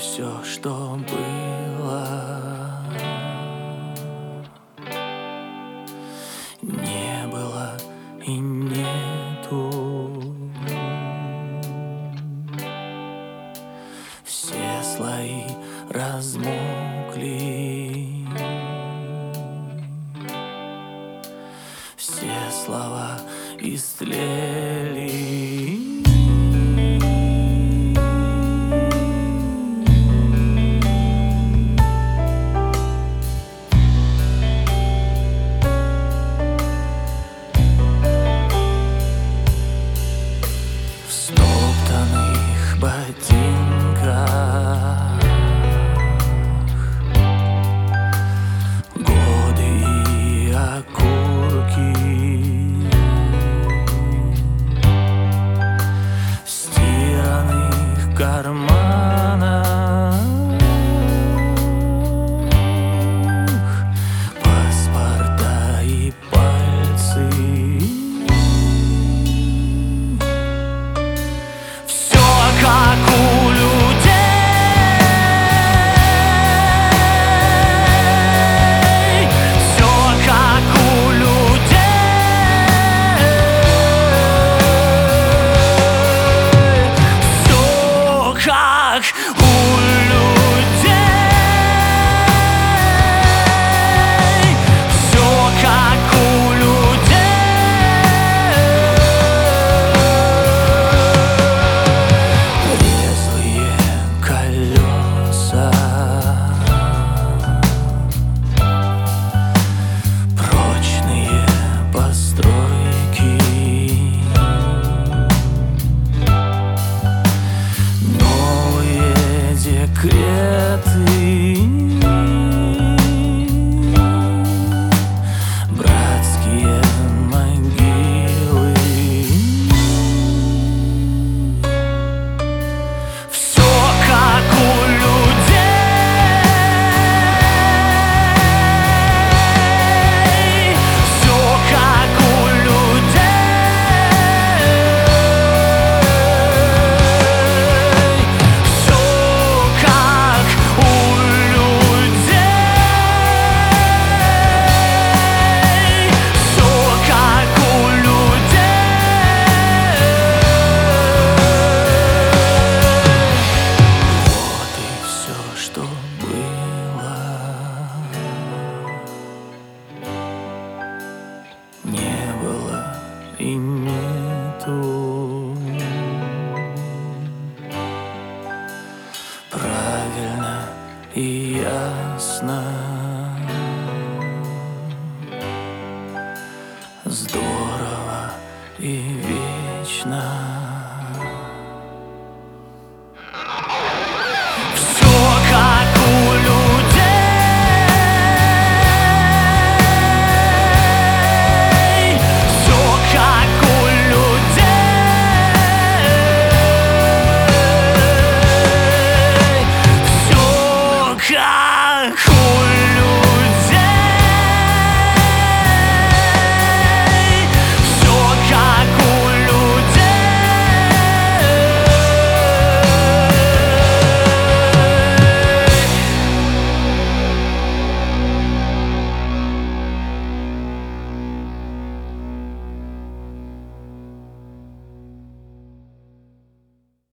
все, что было. Не было и нету. Все слои размокли, все слова истлели. В стоптанных ботинках годы и окурки, в стиранных карманах паспорта и пальцы. Как у людей, все как у людей, все как у людей, все как у братские могилы. Все как у людей, все как у людей, все как у что было. Не было и нету. Правильно и ясно.